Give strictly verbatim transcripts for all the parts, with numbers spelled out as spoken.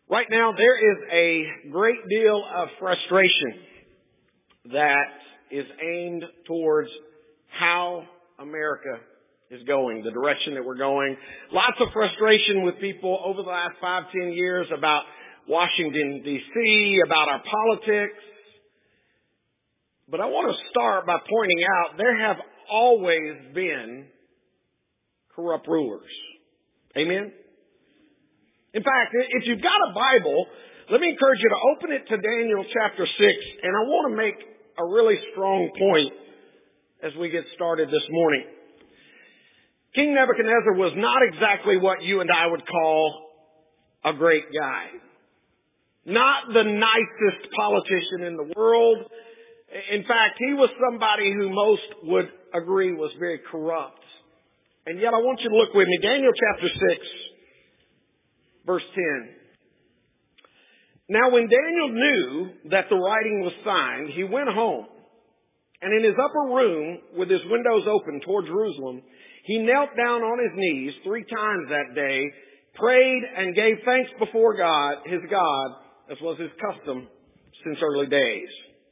Right now, there is a great deal of frustration that is aimed towards how America is going, the direction that we're going. Lots of frustration with people over the last five, ten years about Washington, D C, about our politics. But I want to start by pointing out there have always been corrupt rulers. Amen? In fact, if you've got a Bible, let me encourage you to open it to Daniel chapter six, and I want to make a really strong point as we get started this morning. King Nebuchadnezzar was not exactly what you and I would call a great guy. Not the nicest politician in the world. In fact, he was somebody who most would agree was very corrupt. And yet I want you to look with me. Daniel chapter six, verse ten. Now when Daniel knew that the writing was signed, he went home. And in his upper room, with his windows open toward Jerusalem, he knelt down on his knees three times that day, prayed and gave thanks before God, his God, as was his custom since early days.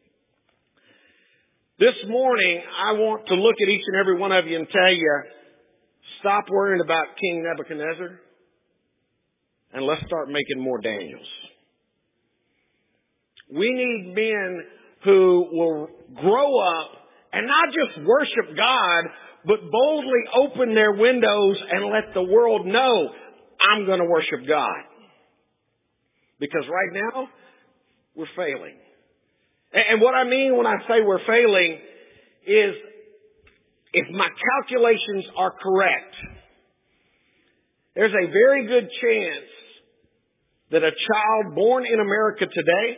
This morning, I want to look at each and every one of you and tell you, stop worrying about King Nebuchadnezzar, and let's start making more Daniels. We need men who will grow up and not just worship God, but boldly open their windows and let the world know, I'm going to worship God. Because right now, we're failing. And what I mean when I say we're failing is, if my calculations are correct, there's a very good chance that a child born in America today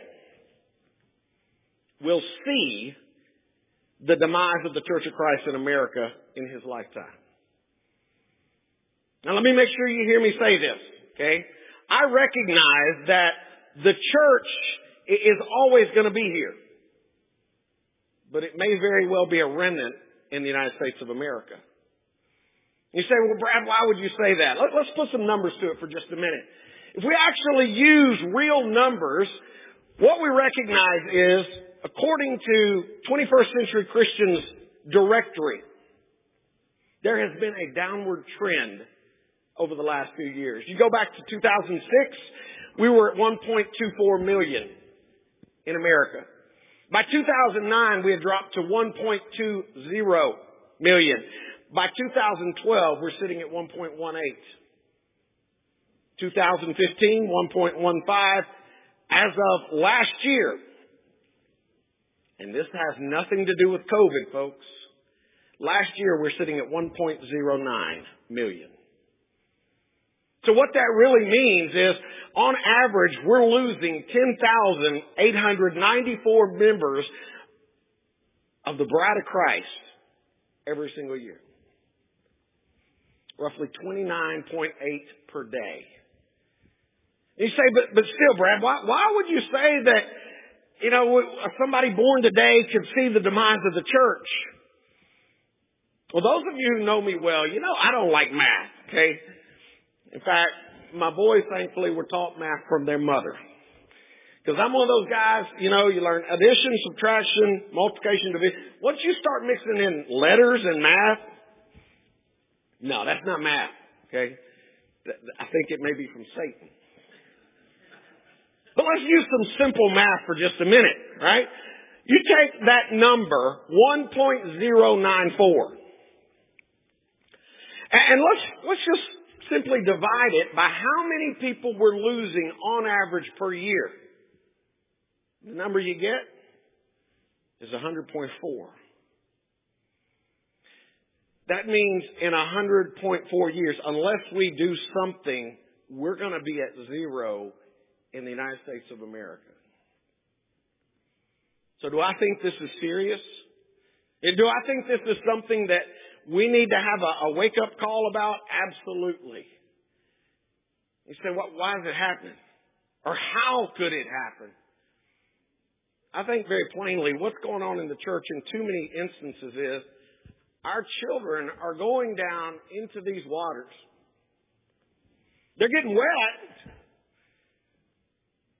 will see the demise of the Church of Christ in America in his lifetime. Now let me make sure you hear me say this, okay? I recognize that the church is always going to be here. But it may very well be a remnant in the United States of America. You say, well, Brad, why would you say that? Let, let's put some numbers to it for just a minute. If we actually use real numbers, what we recognize is, according to twenty-first Century Christians Directory, there has been a downward trend over the last few years. You go back to two thousand six, we were at one point two four million in America. By two thousand nine, we had dropped to one point two zero million. By two thousand twelve, we're sitting at one point one eight. two thousand fifteen, one point one five. As of last year, and this has nothing to do with COVID, folks. Last year, we're sitting at one point zero nine million. So what that really means is, on average, we're losing ten thousand eight hundred ninety-four members of the Bride of Christ every single year. Roughly twenty-nine point eight per day. You say, but, but still, Brad, why, why would you say that, you know, somebody born today could see the demise of the church? Well, those of you who know me well, you know I don't like math, okay? In fact, my boys, thankfully, were taught math from their mother. Because I'm one of those guys, you know, you learn addition, subtraction, multiplication, division. Once you start mixing in letters and math, no, that's not math, okay? I think it may be from Satan. But let's use some simple math for just a minute, right? You take that number, one point zero nine four, and let's, let's just simply divide it by how many people we're losing on average per year. The number you get is one hundred point four. That means in one hundred point four years, unless we do something, we're going to be at zero in the United States of America. So do I think this is serious? Do I think this is something that we need to have a, a wake-up call about? Absolutely. You say, what, why is it happening? Or how could it happen? I think very plainly what's going on in the church in too many instances is our children are going down into these waters. They're getting wet,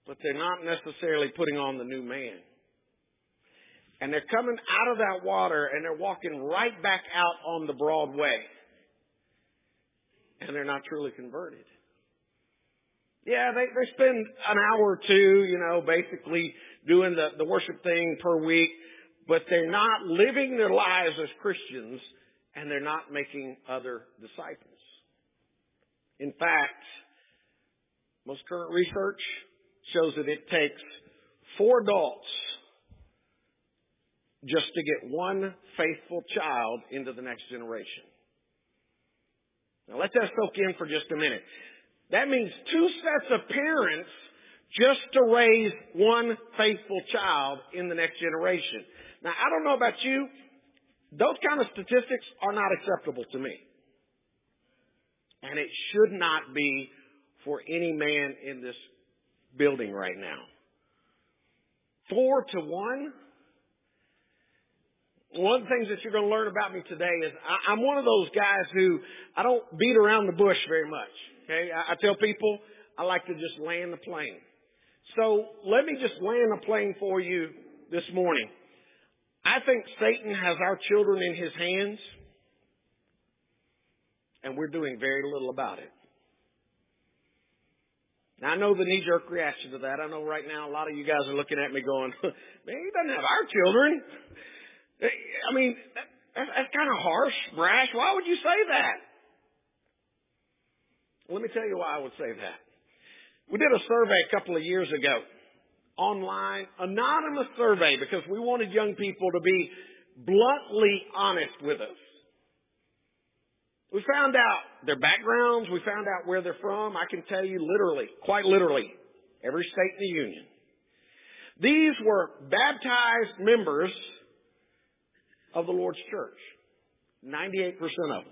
but they're not necessarily putting on the new man. And they're coming out of that water and they're walking right back out on the broad way. And they're not truly converted. Yeah, they, they spend an hour or two, you know, basically doing the, the worship thing per week, but they're not living their lives as Christians, and they're not making other disciples. In fact, most current research shows that it takes four adults just to get one faithful child into the next generation. Now let that soak in for just a minute. That means two sets of parents just to raise one faithful child in the next generation. Now, I don't know about you. Those kind of statistics are not acceptable to me. And it should not be for any man in this building right now. Four to one. One of the things that you're going to learn about me today is I, I'm one of those guys who I don't beat around the bush very much. Okay, I, I tell people I like to just land the plane. So let me just land the plane for you this morning. I think Satan has our children in his hands, and we're doing very little about it. Now, I know the knee-jerk reaction to that. I know right now a lot of you guys are looking at me going, man, he doesn't have our children. I mean, that, that's kind of harsh, brash. Why would you say that? Let me tell you why I would say that. We did a survey a couple of years ago, online, anonymous survey, because we wanted young people to be bluntly honest with us. We found out their backgrounds. We found out where they're from. I can tell you literally, quite literally, every state in the union. These were baptized members of the Lord's church. ninety-eight percent of them.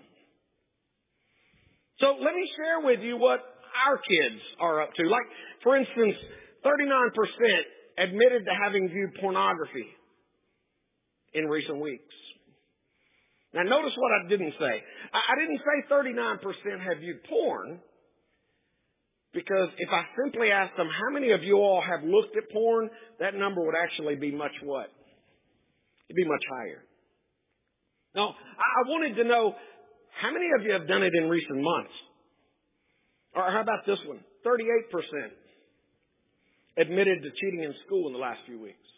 So let me share with you what our kids are up to. Like, for instance, thirty-nine percent admitted to having viewed pornography in recent weeks. Now, notice what I didn't say. I didn't say thirty-nine percent have viewed porn, because if I simply asked them, how many of you all have looked at porn, that number would actually be much what? It'd be much higher. Now, I wanted to know, how many of you have done it in recent months? Or how about this one? thirty-eight percent admitted to cheating in school in the last few weeks.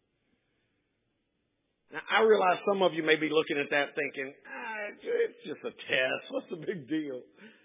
Now, I realize some of you may be looking at that thinking, ah, it's just a test. What's the big deal?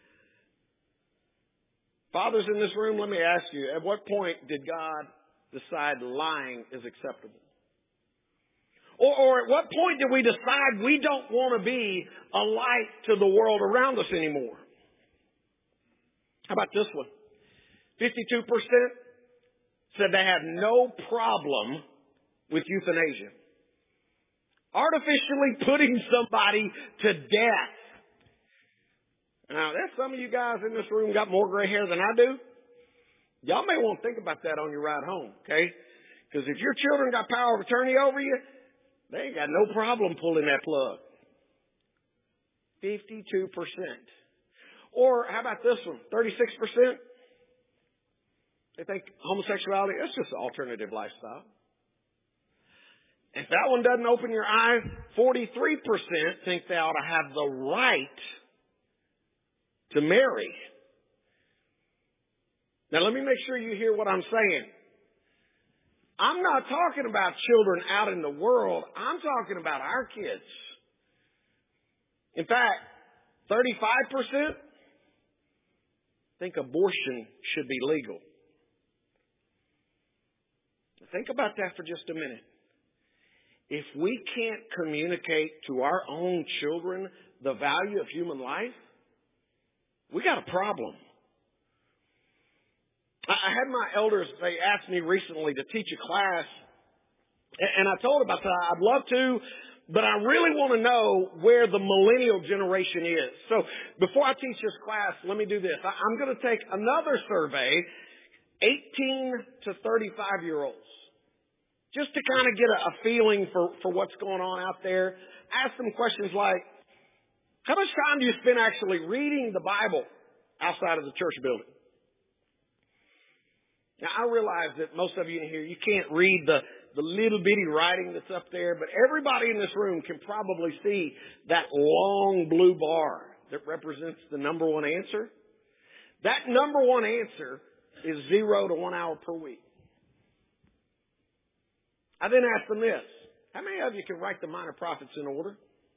Fathers in this room, let me ask you, at what point did God decide lying is acceptable? Or, or at what point did we decide we don't want to be a light to the world around us anymore? How about this one? fifty-two percent said they have no problem with euthanasia. Artificially putting somebody to death. Now, there's some of you guys in this room got more gray hair than I do. Y'all may want to think about that on your ride home, okay? Because if your children got power of attorney over you, they ain't got no problem pulling that plug. fifty-two percent. Or how about this one? thirty-six percent. They think homosexuality, that's just an alternative lifestyle. If that one doesn't open your eyes, forty-three percent think they ought to have the right to marry. Now let me make sure you hear what I'm saying. I'm not talking about children out in the world. I'm talking about our kids. In fact, thirty-five percent think abortion should be legal. Think about that for just a minute. If we can't communicate to our own children the value of human life, we got a problem. I had my elders, they asked me recently to teach a class, and I told them about that. I'd love to, but I really want to know where the millennial generation is. So before I teach this class, let me do this. I'm going to take another survey, eighteen to thirty-five year olds. Just to kind of get a, a feeling for, for what's going on out there. Ask them questions like, how much time do you spend actually reading the Bible outside of the church building? Now, I realize that most of you in here, you can't read the, the little bitty writing that's up there, but everybody in this room can probably see that long blue bar that represents the number one answer. That number one answer is zero to one hour per week. I then asked them this. How many of you can write the minor prophets in order?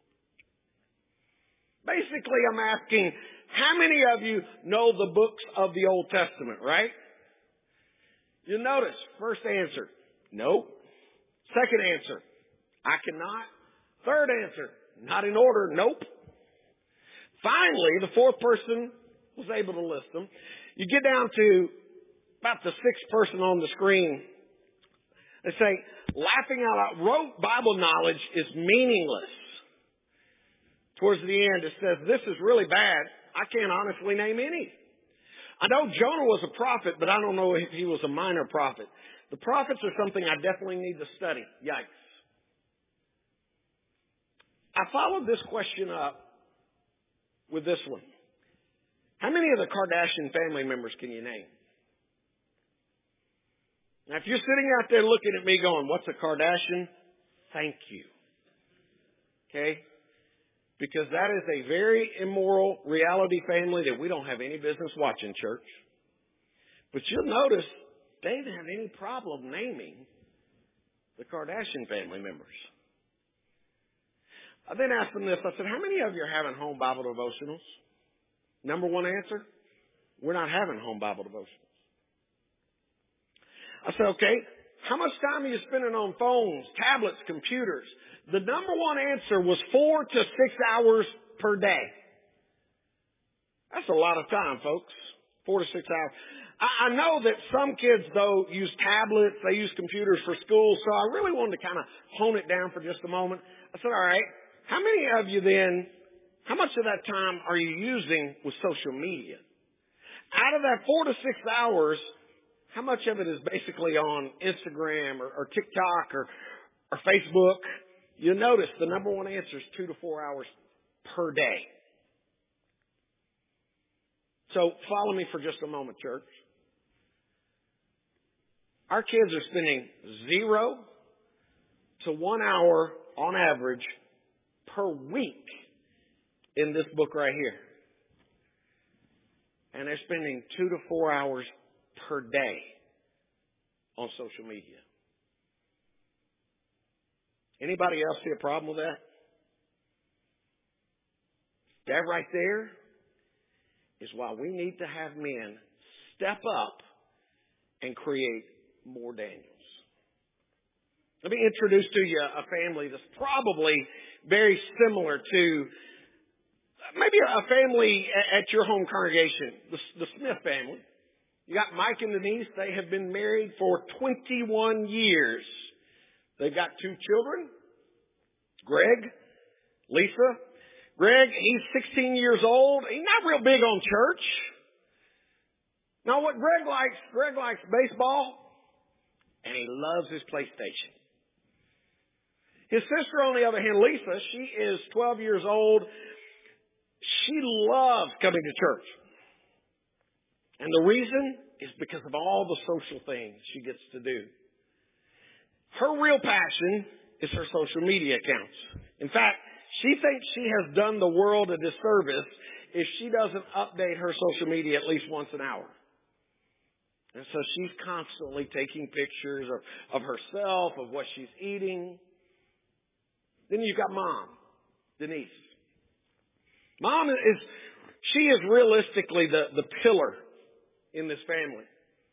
Basically, I'm asking, how many of you know the books of the Old Testament, right? You notice, first answer, nope. Second answer, I cannot. Third answer, not in order, nope. Finally, the fourth person was able to list them. You get down to about the sixth person on the screen. They say, laughing out loud, rote Bible knowledge is meaningless. Towards the end, it says, this is really bad. I can't honestly name any. I know Jonah was a prophet, but I don't know if he was a minor prophet. The prophets are something I definitely need to study. Yikes. I followed this question up with this one. How many of the Kardashian family members can you name? Now, if you're sitting out there looking at me going, what's a Kardashian? Thank you. Okay? Because that is a very immoral reality family that we don't have any business watching, church. But you'll notice they didn't have any problem naming the Kardashian family members. I then asked them this. I said, how many of you are having home Bible devotionals? Number one answer, we're not having home Bible devotionals. I said, okay, how much time are you spending on phones, tablets, computers? The number one answer was four to six hours per day. That's a lot of time, folks. Four to six hours. I, I know that some kids, though, use tablets. They use computers for school. So I really wanted to kind of hone it down for just a moment. I said, all right, how many of you then, how much of that time are you using with social media? Out of that four to six hours, how much of it is basically on Instagram or, or TikTok or, or Facebook? You'll notice the number one answer is two to four hours per day. So follow me for just a moment, church. Our kids are spending zero to one hour on average per week in this book right here. And they're spending two to four hours per day on social media. Anybody else see a problem with that? That right there is why we need to have men step up and create more Daniels. Let me introduce to you a family that's probably very similar to maybe a family at your home congregation, the, the Smith family. You got Mike and Denise. They have been married for twenty-one years. They've got two children, Greg, Lisa. Greg, he's sixteen years old. He's not real big on church. Now, what Greg likes, Greg likes baseball, and he loves his PlayStation. His sister, on the other hand, Lisa, she is twelve years old. She loves coming to church. And the reason is because of all the social things she gets to do. Her real passion is her social media accounts. In fact, she thinks she has done the world a disservice if she doesn't update her social media at least once an hour. And so she's constantly taking pictures of, of herself, of what she's eating. Then you've got Mom, Denise. Mom is, she is realistically the, the pillar in this family.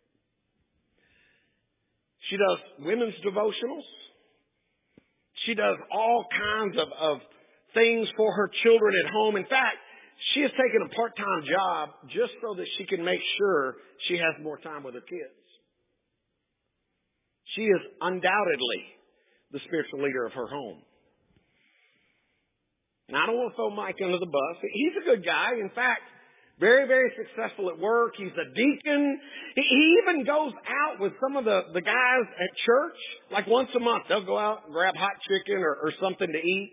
She does women's devotionals. She does all kinds of, of things for her children at home. In fact, she has taken a part-time job just so that she can make sure she has more time with her kids. She is undoubtedly the spiritual leader of her home. And I don't want to throw Mike under the bus. He's a good guy. In fact, very, very successful at work. He's a deacon. He, he even goes out with some of the, the guys at church. Like once a month, they'll go out and grab hot chicken or, or something to eat.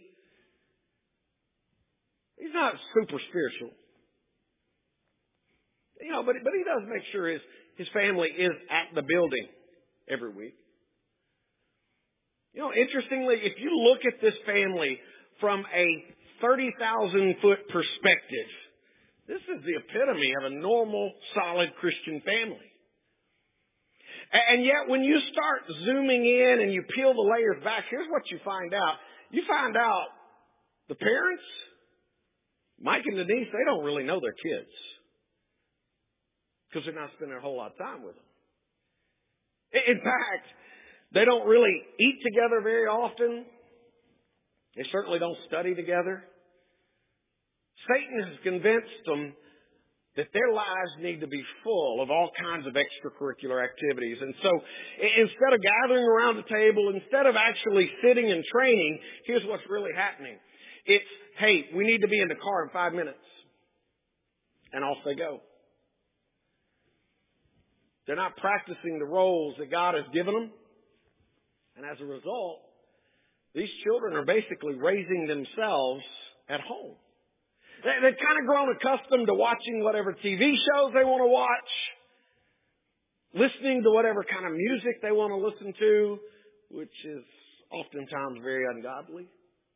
He's not super spiritual. You know, but, but he does make sure his, his family is at the building every week. You know, interestingly, if you look at this family from a thirty thousand foot perspective, this is the epitome of a normal, solid Christian family. And yet, when you start zooming in and you peel the layers back, here's what you find out. You find out the parents, Mike and Denise, they don't really know their kids because they're not spending a whole lot of time with them. In fact, they don't really eat together very often. They certainly don't study together. Satan has convinced them that their lives need to be full of all kinds of extracurricular activities. And so instead of gathering around the table, instead of actually sitting and training, here's what's really happening. It's, hey, we need to be in the car in five minutes. And off they go. They're not practicing the roles that God has given them. And as a result, these children are basically raising themselves at home. They've kind of grown accustomed to watching whatever T V shows they want to watch, listening to whatever kind of music they want to listen to, which is oftentimes very ungodly.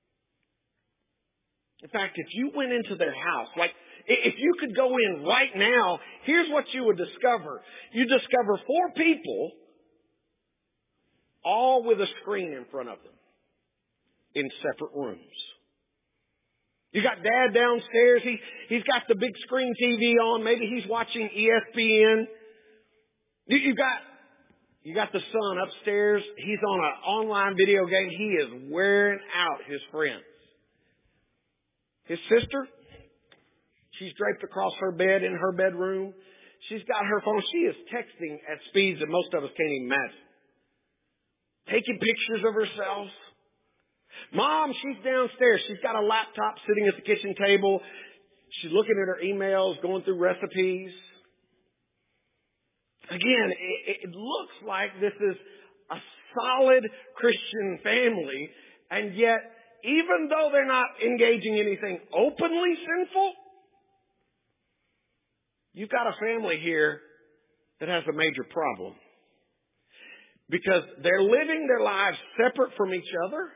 In fact, if you went into their house, like if you could go in right now, here's what you would discover. You discover four people, all with a screen in front of them, in separate rooms. You got Dad downstairs. He, he's got the big screen T V on. Maybe he's watching E S P N. You, you got, you got the son upstairs. He's on an online video game. He is wearing out his friends. His sister, she's draped across her bed in her bedroom. She's got her phone. She is texting at speeds that most of us can't even imagine. Taking pictures of herself. Mom, she's downstairs. She's got a laptop sitting at the kitchen table. She's looking at her emails, going through recipes. Again, it, it looks like this is a solid Christian family, and yet, even though they're not engaging in anything openly sinful, you've got a family here that has a major problem. Because they're living their lives separate from each other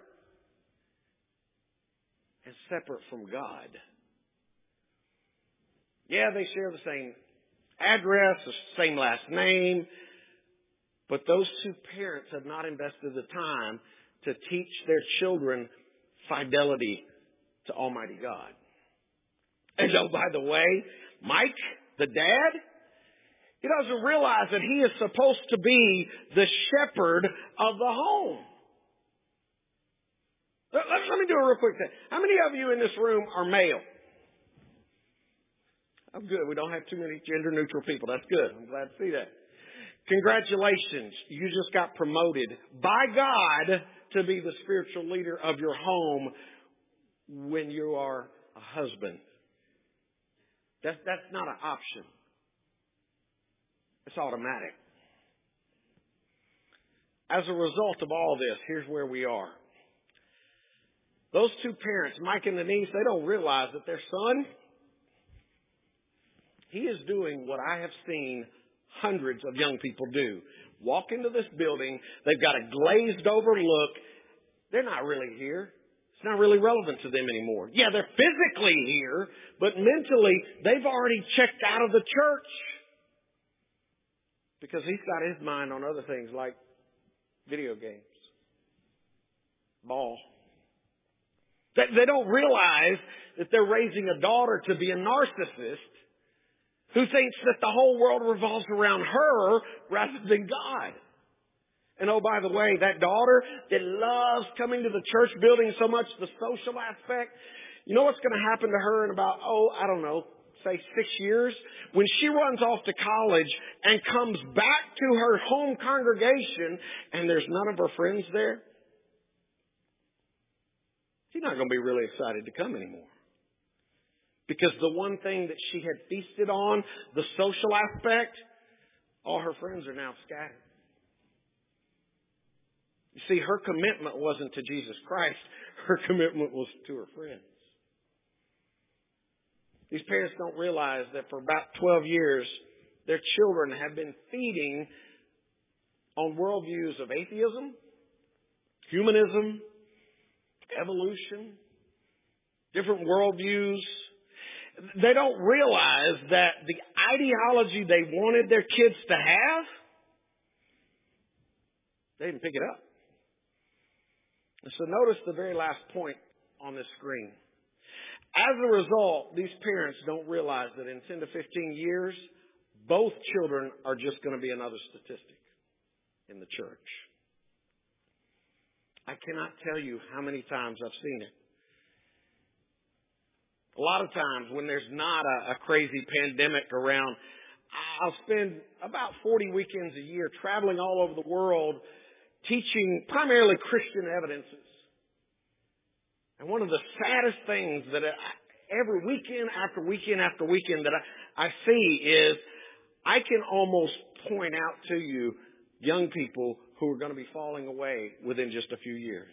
and separate from God. Yeah, they share the same address, the same last name, but those two parents have not invested the time to teach their children fidelity to Almighty God. And oh, by the way, Mike, the dad, he doesn't realize that he is supposed to be the shepherd of the home. Let, let me do a real quick thing. How many of you in this room are male? Oh, good. We don't have too many gender-neutral people. That's good. I'm glad to see that. Congratulations. You just got promoted by God to be the spiritual leader of your home when you are a husband. That's, that's not an option. It's automatic. As a result of all this, here's where we are. Those two parents, Mike and Denise, they don't realize that their son, he is doing what I have seen hundreds of young people do. Walk into this building, they've got a glazed over look. They're not really here. It's not really relevant to them anymore. Yeah, they're physically here, but mentally, they've already checked out of the church. Because he's got his mind on other things like video games, ball. They, they don't realize that they're raising a daughter to be a narcissist who thinks that the whole world revolves around her rather than God. And oh, by the way, that daughter that loves coming to the church building so much, the social aspect, you know what's going to happen to her in about, oh, I don't know, say six years? When she runs off to college and comes back to her home congregation and there's none of her friends there, she's not going to be really excited to come anymore. Because the one thing that she had feasted on, the social aspect, all her friends are now scattered. You see, her commitment wasn't to Jesus Christ. Her commitment was to her friends. These parents don't realize that for about twelve years, their children have been feeding on worldviews of atheism, humanism, evolution, different worldviews. They don't realize that the ideology they wanted their kids to have, they didn't pick it up. And so notice the very last point on this screen. As a result, these parents don't realize that in ten to fifteen years, both children are just going to be another statistic in the church. I cannot tell you how many times I've seen it. A lot of times when there's not a, a crazy pandemic around, I'll spend about forty weekends a year traveling all over the world teaching primarily Christian evidences. And one of the saddest things that I, every weekend after weekend after weekend that I, I see is I can almost point out to you young people who are going to be falling away within just a few years.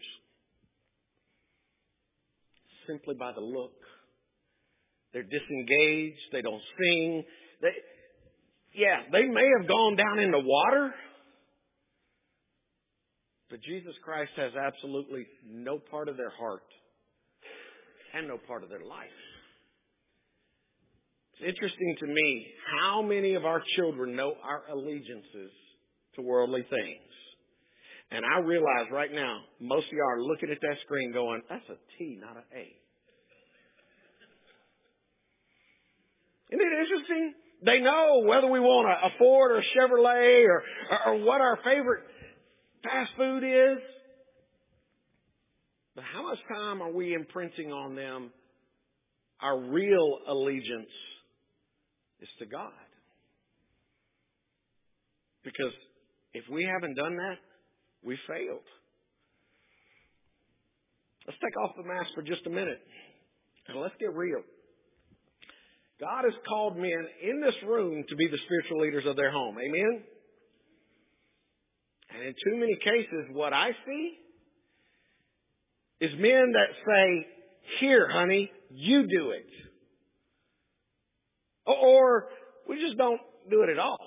Simply by the look. They're disengaged. They don't sing. They, yeah, they may have gone down in the water. But Jesus Christ has absolutely no part of their heart and no part of their life. It's interesting to me how many of our children know our allegiances to worldly things. And I realize right now, most of you are looking at that screen going, that's a T, not an A. Isn't it interesting? They know whether we want a, a Ford or a Chevrolet or, or, or what our favorite fast food is. But how much time are we imprinting on them? Our real allegiance is to God. Because if we haven't done that, we failed. Let's take off the mask for just a minute. And let's get real. God has called men in this room to be the spiritual leaders of their home. Amen? And in too many cases, what I see is men that say, here, honey, you do it. Or we just don't do it at all.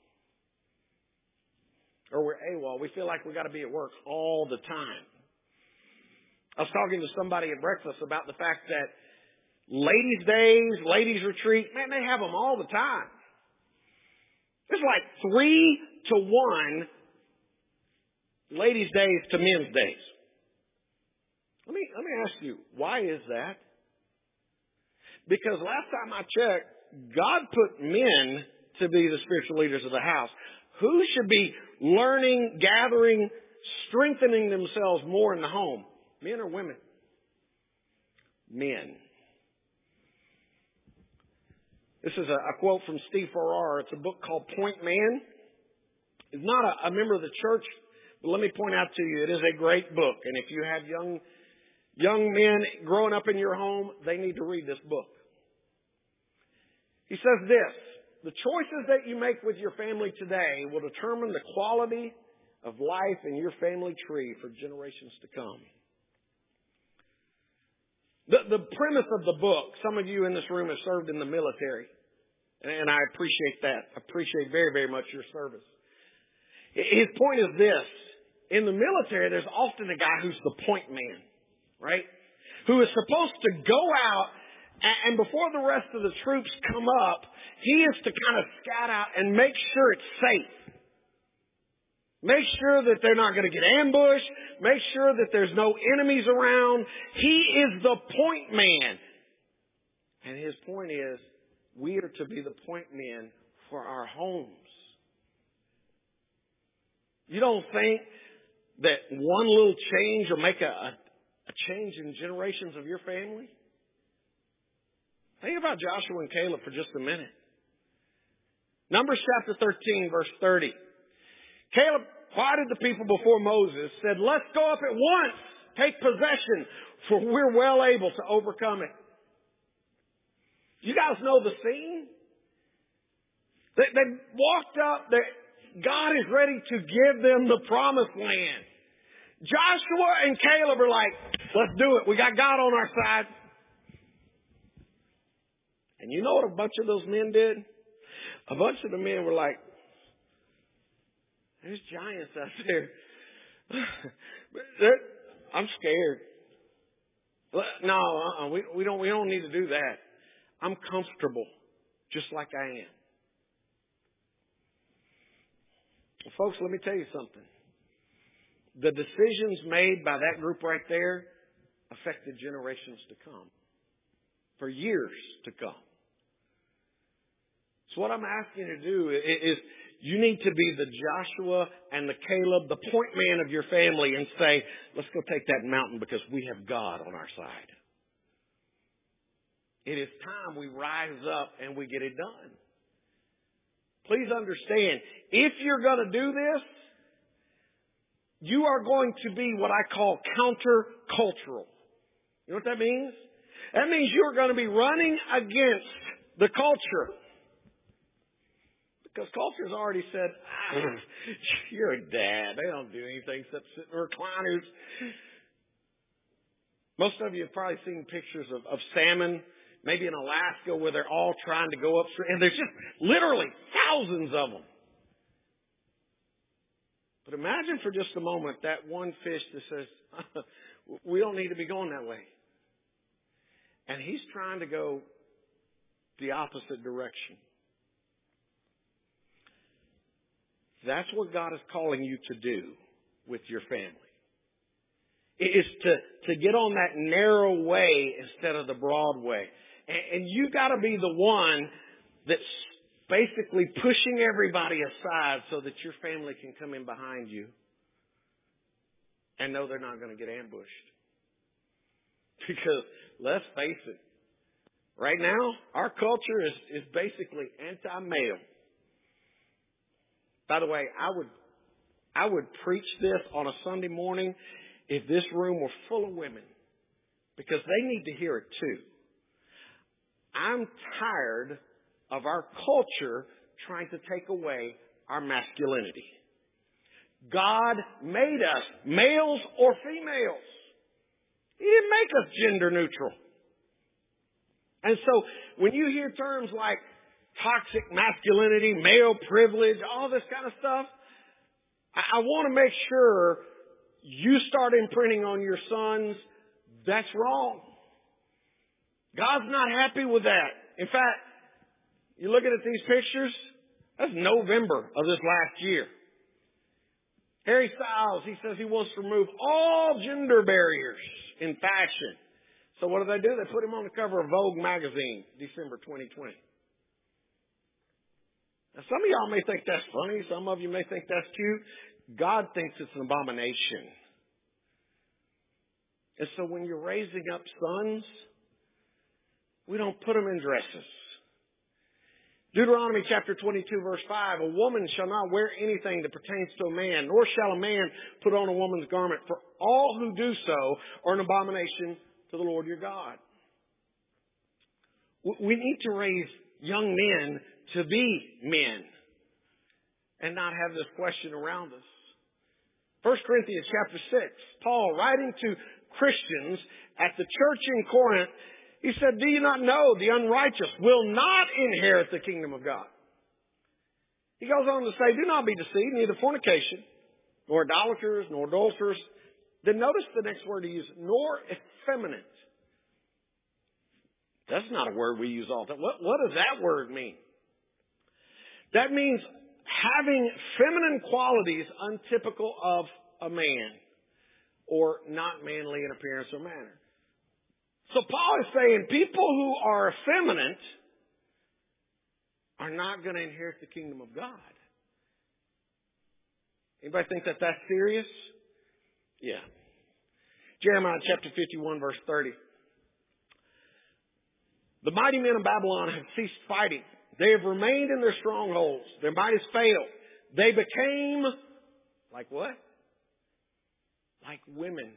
Or we're AWOL. We feel like we got to be at work all the time. I was talking to somebody at breakfast about the fact that ladies' days, ladies' retreat, man, they have them all the time. It's like three to one ladies' days to men's days. Let me, let me ask you, why is that? Because last time I checked, God put men to be the spiritual leaders of the house. Who should be learning, gathering, strengthening themselves more in the home? Men or women? Men. This is a, a quote from Steve Farrar. It's a book called Point Man. He's not a, a member of the church, but let me point out to you, it is a great book. And if you have young, young men growing up in your home, they need to read this book. He says this: the choices that you make with your family today will determine the quality of life in your family tree for generations to come. The, the premise of the book, some of you in this room have served in the military, and I appreciate that. I appreciate very, very much your service. His point is this: in the military, there's often a guy who's the point man, right? Who is supposed to go out, and before the rest of the troops come up, he is to kind of scout out and make sure it's safe. Make sure that they're not going to get ambushed. Make sure that there's no enemies around. He is the point man. And his point is, we are to be the point men for our homes. You don't think that one little change will make a, a, a change in generations of your family? Think about Joshua and Caleb for just a minute. Numbers chapter thirteen, verse thirty. Caleb quieted the people before Moses, said, let's go up at once, take possession, for we're well able to overcome it. You guys know the scene? They, they walked up, they, God is ready to give them the promised land. Joshua and Caleb are like, let's do it. We got God on our side. And you know what a bunch of those men did? a bunch of the men were like, there's giants out there. I'm scared. No, uh-uh, we, we don't, we don't need to do that. I'm comfortable just like I am. Well, folks, let me tell you something. The decisions made by that group right there affected generations to come. For years to come. So what I'm asking you to do is you need to be the Joshua and the Caleb, the point man of your family, and say, let's go take that mountain because we have God on our side. It is time we rise up and we get it done. Please understand, if you're going to do this, you are going to be what I call counter-cultural. You know what that means? That means you're going to be running against the culture. Because culture's already said, ah, you're a dad. They don't do anything except sit in recliners. Most of you have probably seen pictures of, of salmon, maybe in Alaska, where they're all trying to go upstream. And there's just literally thousands of them. But imagine for just a moment that one fish that says, we don't need to be going that way. And he's trying to go the opposite direction. That's what God is calling you to do with your family. It is to, to get on that narrow way instead of the broad way. And, and you got to be the one that's basically pushing everybody aside so that your family can come in behind you and know they're not going to get ambushed. Because let's face it, right now our culture is, is basically anti-male. By the way, I would I would preach this on a Sunday morning if this room were full of women, because they need to hear it too. I'm tired of our culture trying to take away our masculinity. God made us males or females. He didn't make us gender neutral. And so when you hear terms like toxic masculinity, male privilege, all this kind of stuff, I, I want to make sure you start imprinting on your sons that's wrong. God's not happy with that. In fact, you're looking at these pictures, that's November of this last year. Harry Styles, he says he wants to remove all gender barriers in fashion. So what do they do? They put him on the cover of Vogue magazine, December twenty twenty. Now, some of y'all may think that's funny. Some of you may think that's cute. God thinks it's an abomination. And so when you're raising up sons, we don't put them in dresses. Deuteronomy chapter twenty-two, verse five, a woman shall not wear anything that pertains to a man, nor shall a man put on a woman's garment, for all who do so are an abomination to the Lord your God. We need to raise young men to be men and not have this question around us. First Corinthians chapter six, Paul writing to Christians at the church in Corinth, he said, do you not know the unrighteous will not inherit the kingdom of God? He goes on to say, do not be deceived, neither fornication, nor idolaters, nor adulterers. Then notice the next word he uses, nor effeminate. That's not a word we use all the time. What, what does that word mean? That means having feminine qualities untypical of a man, or not manly in appearance or manner. So Paul is saying people who are effeminate are not going to inherit the kingdom of God. Anybody think that that's serious? Yeah. Jeremiah chapter fifty-one, verse thirty. The mighty men of Babylon have ceased fighting. They have remained in their strongholds. Their might has failed. They became like what? Like women.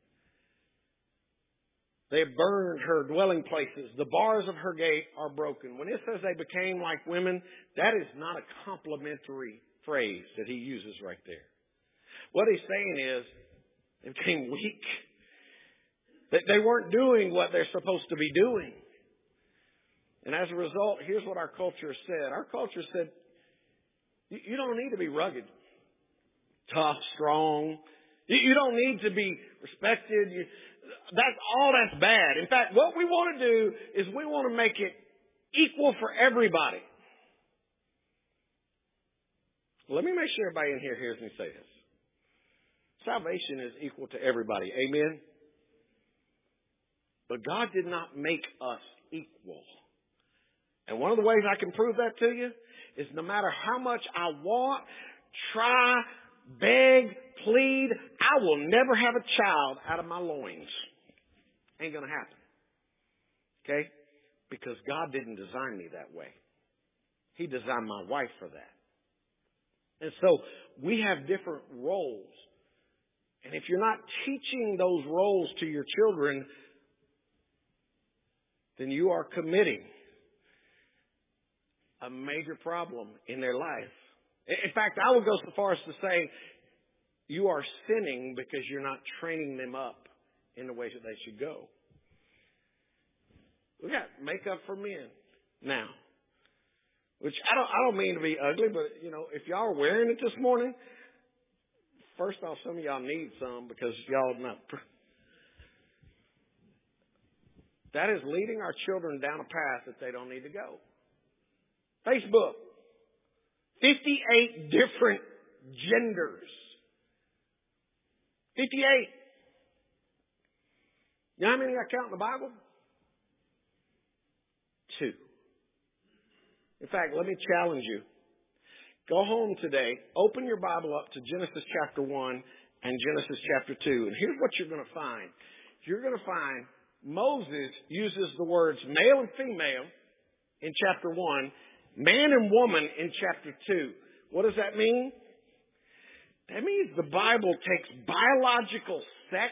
They have burned her dwelling places. The bars of her gate are broken. When it says they became like women, that is not a complimentary phrase that he uses right there. What he's saying is they became weak. They weren't doing what they're supposed to be doing. And as a result, here's what our culture said. Our culture said, you, you don't need to be rugged, tough, strong. You, you don't need to be respected. You, that's all that's bad. In fact, what we want to do is we want to make it equal for everybody. Let me make sure everybody in here hears me say this. Salvation is equal to everybody. Amen? But God did not make us equal. And one of the ways I can prove that to you is no matter how much I want, try, beg, plead, I will never have a child out of my loins. Ain't going to happen. Okay? Because God didn't design me that way. He designed my wife for that. And so we have different roles. And if you're not teaching those roles to your children, then you are committing a major problem in their life. In fact, I would go so far as to say you are sinning because you're not training them up in the way that they should go. We got makeup for men now. Which I don't, I don't mean to be ugly, but, you know, if y'all are wearing it this morning, first off, some of y'all need some because y'all not. That is leading our children down a path that they don't need to go. Facebook. fifty-eight different genders. fifty-eight. You know how many I count in the Bible? Two. In fact, let me challenge you. Go home today, open your Bible up to Genesis chapter one and Genesis chapter two. And here's what you're going to find. You're going to find Moses uses the words male and female in chapter one, man and woman in chapter two. What does that mean? That means the Bible takes biological sex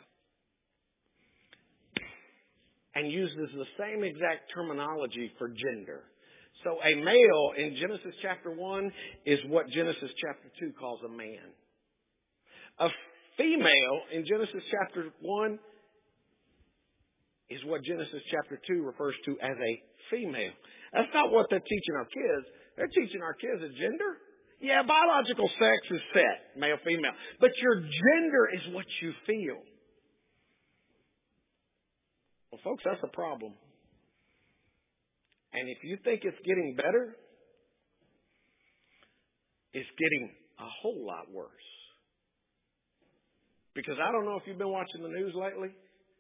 and uses the same exact terminology for gender. So a male in Genesis chapter one is what Genesis chapter two calls a man. A female in Genesis chapter one is what Genesis chapter two refers to as a female. That's not what they're teaching our kids. They're teaching our kids a gender. Yeah, biological sex is set, male, female. But your gender is what you feel. Well, folks, that's a problem. And if you think it's getting better, it's getting a whole lot worse. Because I don't know if you've been watching the news lately.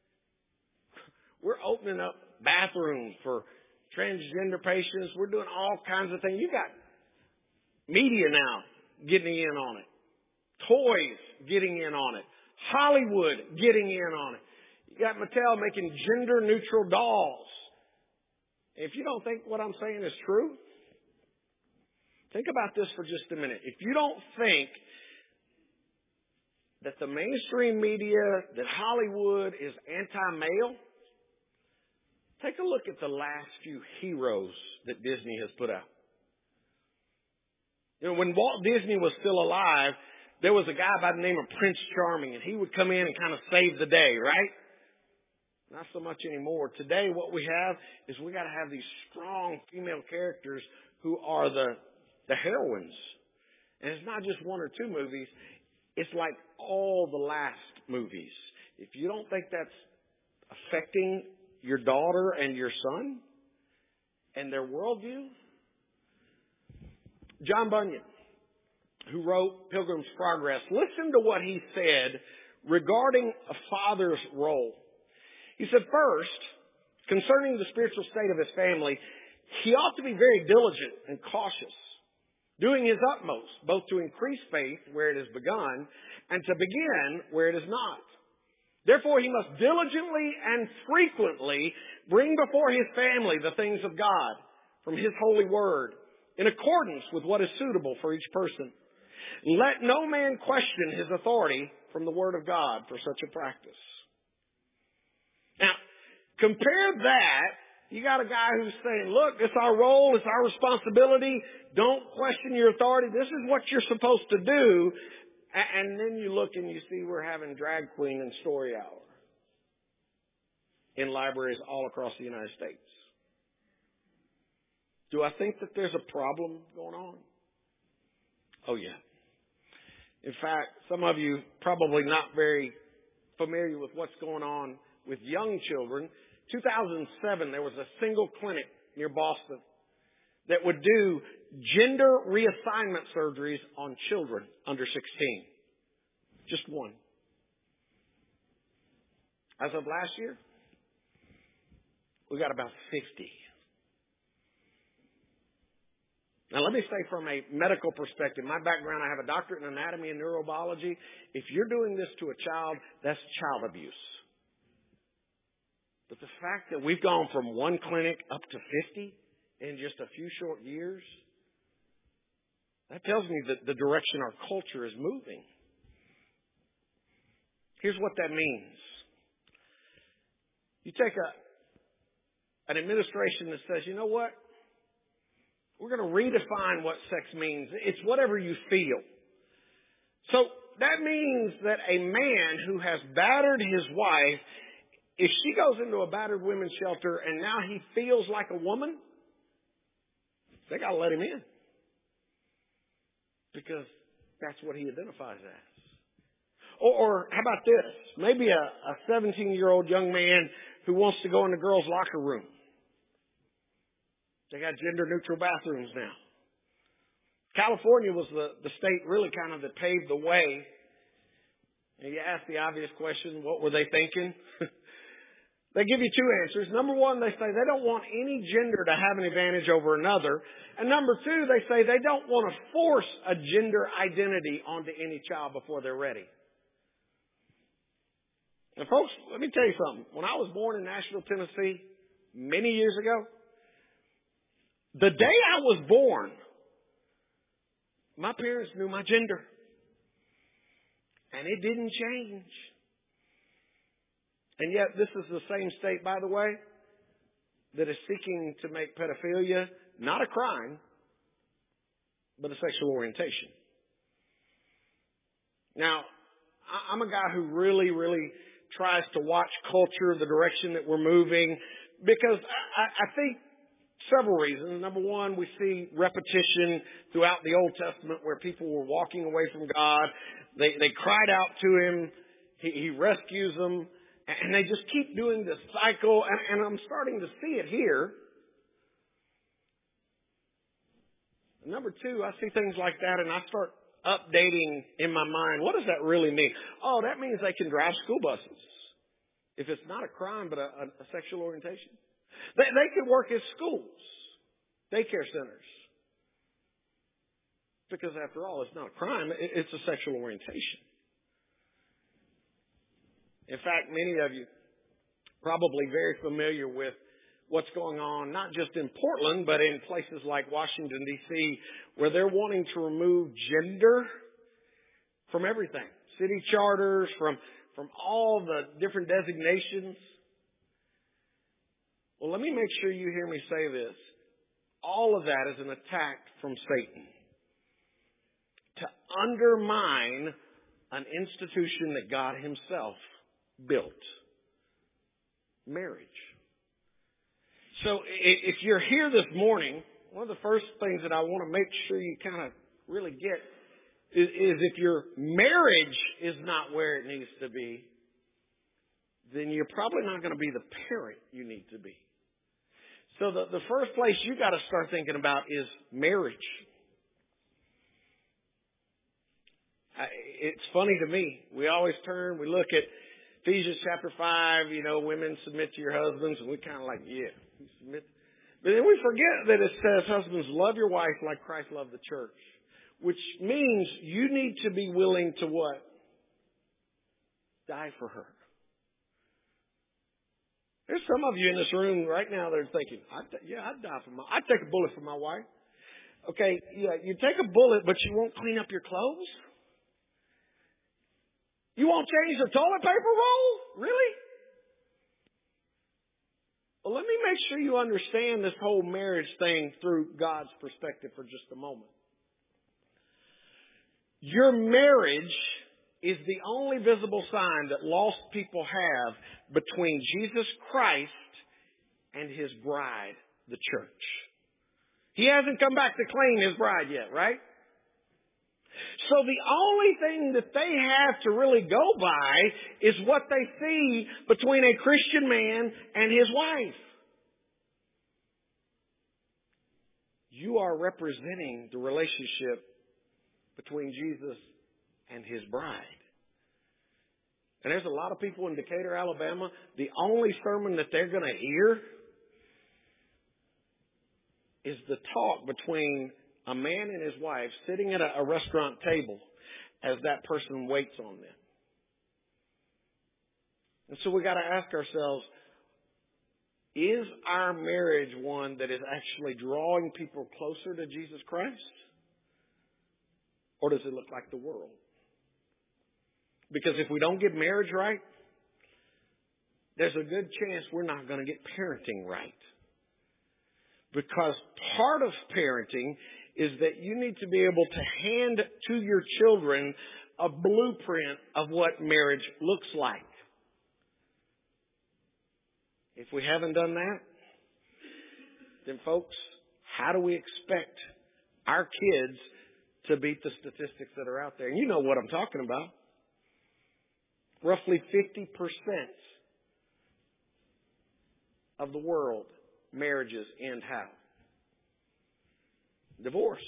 We're opening up bathrooms for transgender patients. We're doing all kinds of things. You got media now getting in on it. Toys getting in on it. Hollywood getting in on it. You got Mattel making gender-neutral dolls. If you don't think what I'm saying is true, think about this for just a minute. If you don't think that the mainstream media, that Hollywood is anti-male, take a look at the last few heroes that Disney has put out. You know, when Walt Disney was still alive, there was a guy by the name of Prince Charming, and he would come in and kind of save the day, right? Not so much anymore. Today, what we have is we got to have these strong female characters who are the the heroines. And it's not just one or two movies. It's like all the last movies. If you don't think that's affecting your daughter and your son and their worldview, John Bunyan, who wrote Pilgrim's Progress, listen to what he said regarding a father's role. He said, first, concerning the spiritual state of his family, he ought to be very diligent and cautious, doing his utmost, both to increase faith where it has begun and to begin where it is not. Therefore, he must diligently and frequently bring before his family the things of God from his holy word in accordance with what is suitable for each person. Let no man question his authority from the word of God for such a practice. Now, compare that. You got a guy who's saying, look, it's our role, it's our responsibility. Don't question your authority. This is what you're supposed to do. And then you look and you see we're having drag queen and story hour in libraries all across the United States. Do I think that there's a problem going on? Oh, yeah. In fact, some of you probably not very familiar with what's going on with young children. two thousand seven, there was a single clinic near Boston that would do gender reassignment surgeries on children under sixteen. Just one. As of last year, we got about fifty. Now, let me say from a medical perspective, my background, I have a doctorate in anatomy and neurobiology. If you're doing this to a child, that's child abuse. But the fact that we've gone from one clinic up to fifty in just a few short years, that tells me that the direction our culture is moving. Here's what that means. You take a an administration that says, you know what? We're going to redefine what sex means. It's whatever you feel. So that means that a man who has battered his wife, if she goes into a battered women's shelter and now he feels like a woman, they got to let him in. Because that's what he identifies as. Or, or how about this? Maybe a, a seventeen-year-old young man who wants to go in the girls' locker room. They got gender-neutral bathrooms now. California was the, the state really kind of that paved the way. And you ask the obvious question, what were they thinking? They give you two answers. Number one, they say they don't want any gender to have an advantage over another. And number two, they say they don't want to force a gender identity onto any child before they're ready. And folks, let me tell you something. When I was born in Nashville, Tennessee, many years ago, the day I was born, my parents knew my gender. And it didn't change. And yet this is the same state, by the way, that is seeking to make pedophilia not a crime, but a sexual orientation. Now, I'm a guy who really, really tries to watch culture, the direction that we're moving, because I, I think several reasons. Number one, we see repetition throughout the Old Testament where people were walking away from God. They, they cried out to Him. He, he rescues them. And they just keep doing this cycle. And, and I'm starting to see it here. Number two, I see things like that and I start updating in my mind. What does that really mean? Oh, that means they can drive school buses. If it's not a crime, but a, a, a sexual orientation. They, they could work at schools, daycare centers. Because after all, it's not a crime. It, it's a sexual orientation. In fact, many of you probably very familiar with what's going on, not just in Portland, but in places like Washington, D C, where they're wanting to remove gender from everything. City charters, from, from all the different designations. Well, let me make sure you hear me say this. All of that is an attack from Satan to undermine an institution that God Himself built. Marriage. So if you're here this morning, one of the first things that I want to make sure you kind of really get is, is if your marriage is not where it needs to be, then you're probably not going to be the parent you need to be. So the, the first place you got to start thinking about is marriage. I, it's funny to me. We always turn, we look at Ephesians chapter five, you know, women submit to your husbands, and we kind of like, yeah, you submit. But then we forget that it says, husbands, love your wife like Christ loved the church, which means you need to be willing to what? Die for her. There's some of you in this room right now that are thinking, I'd t- yeah, I'd die for my, I'd take a bullet for my wife. Okay, yeah, you take a bullet, but you won't clean up your clothes? You won't change the toilet paper roll? Really? Well, let me make sure you understand this whole marriage thing through God's perspective for just a moment. Your marriage is the only visible sign that lost people have between Jesus Christ and His bride, the church. He hasn't come back to claim his bride yet, right? So the only thing that they have to really go by is what they see between a Christian man and his wife. You are representing the relationship between Jesus and his bride. And there's a lot of people in Decatur, Alabama, the only sermon that they're going to hear is the talk between a man and his wife sitting at a, a restaurant table as that person waits on them. And so we got to ask ourselves, is our marriage one that is actually drawing people closer to Jesus Christ? Or does it look like the world? Because if we don't get marriage right, there's a good chance we're not going to get parenting right. Because part of parenting is that you need to be able to hand to your children a blueprint of what marriage looks like. If we haven't done that, then folks, how do we expect our kids to beat the statistics that are out there? And you know what I'm talking about. Roughly fifty percent of the world marriages end how? Divorce.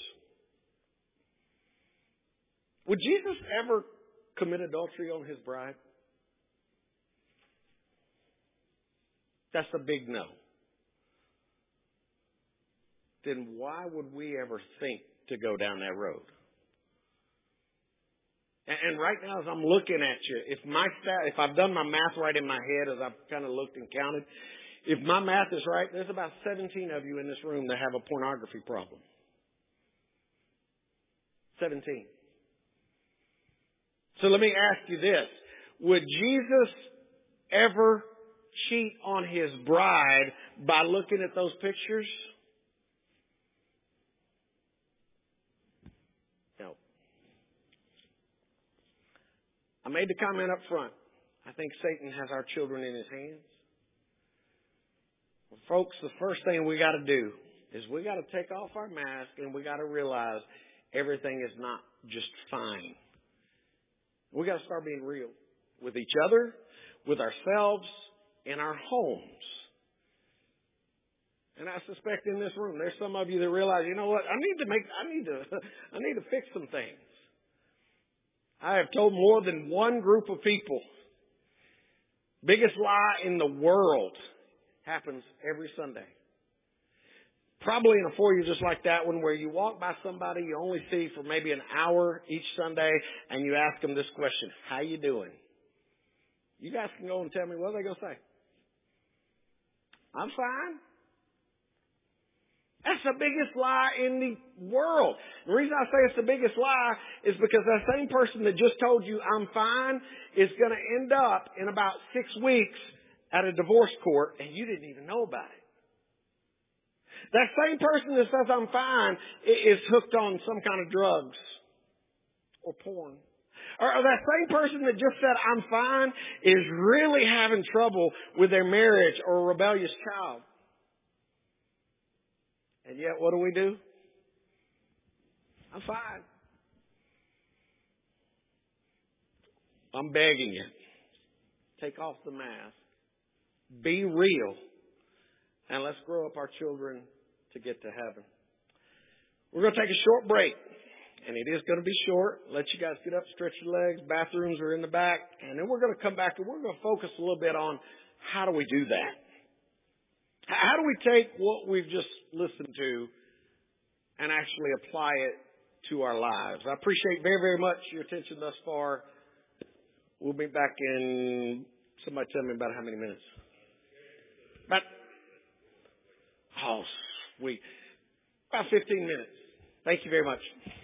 Would Jesus ever commit adultery on his bride? That's a big no. Then why would we ever think to go down that road? And right now, as I'm looking at you, if my if I've done my math right in my head, as I've kind of looked and counted, if my math is right, there's about seventeen of you in this room that have a pornography problem. seventeen. So let me ask you this. Would Jesus ever cheat on his bride by looking at those pictures? No. I made the comment up front. I think Satan has our children in his hands. Well, folks, the first thing we got to do is we got to take off our mask and we got to realize everything is not just fine. We got to start being real with each other, with ourselves, in our homes. And I suspect in this room there's some of you that realize, you know what, I need to make I need to I need to fix some things. I have told more than one group of people, biggest lie in the world happens every Sunday. Probably in a foyer just like that one where you walk by somebody you only see for maybe an hour each Sunday and you ask them this question, how you doing? You guys can go and tell me what are they going to say. I'm fine. That's the biggest lie in the world. The reason I say it's the biggest lie is because that same person that just told you I'm fine is going to end up in about six weeks at a divorce court and you didn't even know about it. That same person that says I'm fine is hooked on some kind of drugs or porn. Or that same person that just said I'm fine is really having trouble with their marriage or a rebellious child. And yet, what do we do? I'm fine. I'm begging you. Take off the mask. Be real. And let's grow up our children to get to heaven. We're going to take a short break. And it is going to be short. Let you guys get up, stretch your legs. Bathrooms are in the back. And then we're going to come back and we're going to focus a little bit on how do we do that? How do we take what we've just listened to and actually apply it to our lives? I appreciate very, very much your attention thus far. We'll be back in, somebody tell me about how many minutes? About, oh, sweet. About fifteen minutes. Thank you very much.